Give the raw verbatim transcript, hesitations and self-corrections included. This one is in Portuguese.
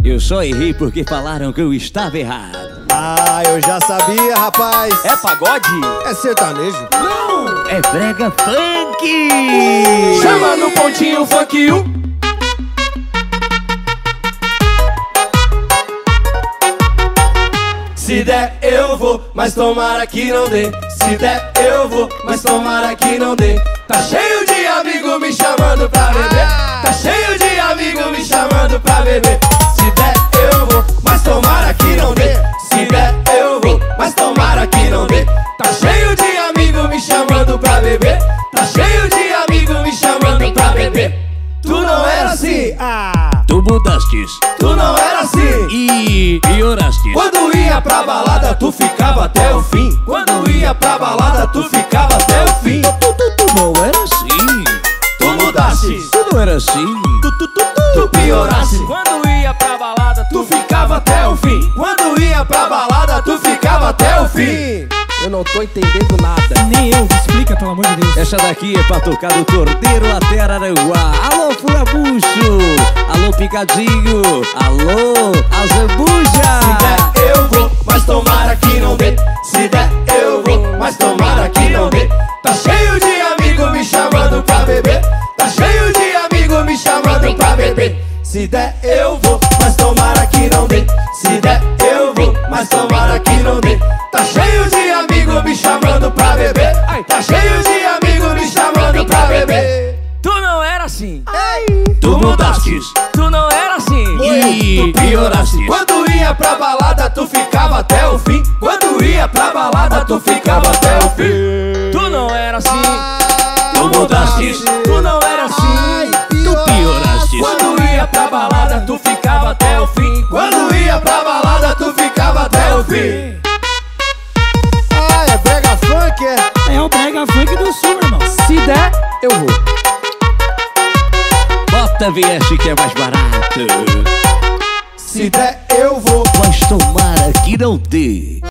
Eu só errei porque falaram que eu estava errado. Ah, eu já sabia, rapaz. É pagode? É sertanejo? Não, é brega funk. Chama no pontinho funk you. Se der eu vou, mas tomara que não dê. Se der eu vou, mas tomara que não dê. Tá cheio de amigo me chamando pra beber. Tá cheio de amigo me chamando pra beber. Se der eu vou, mas tomara que não dê. Se der eu vou, mas tomara que não dê. Tá cheio de amigo me chamando pra beber. Tá cheio de amigo me chamando pra beber. Tu não era assim, Ah, Tu mudastes tu não era assim. e pioraste. Quando ia pra balada, tu ficava até o fim. Quando ia pra balada, tu ficava até o fim. Tu, tu, tu não era assim. Tu mudaste, Tu não era assim. tu, tu, tu, tu pioraste. Quando ia pra balada, tu ficava até o fim. Quando ia pra balada, tu ficava até o fim. eu não tô entendendo nada. Nem eu, explica, pelo amor de Deus. Essa daqui é pra tocar do Cordeiro até Araranguá. Alô, Furabucho. Alô, Picadinho. Alô, Azambuja. Se der eu vou, mas tomara que não dê. Se der eu vou, mas tomara que não dê. Tá cheio de amigo me chamando pra beber. Tá cheio de amigo me chamando pra beber. Se der eu vou, mas tomara que não dê. Se der eu vou, mas tomara que não dê. Tá cheio de amigo me chamando pra beber. Tá cheio de amigo me chamando pra beber. Tu não era assim. Tu mudastes Tu não era assim. e pioraste. Quando ia pra balada, tu ficava até o fim. Quando ia pra balada, tu ficava até o fim. Tu não era assim. Tu mudastes Tu não era assim. Tu piorastes. Quando ia pra balada, tu ficava até o fim. Quando ia pra balada, tu ficava até o fim. Ah, é brega funk, é? É o brega funk do sul, irmão. Se der, eu vou. Bota V S que é mais barato. Se der, eu vou. Mas tomara que não dê.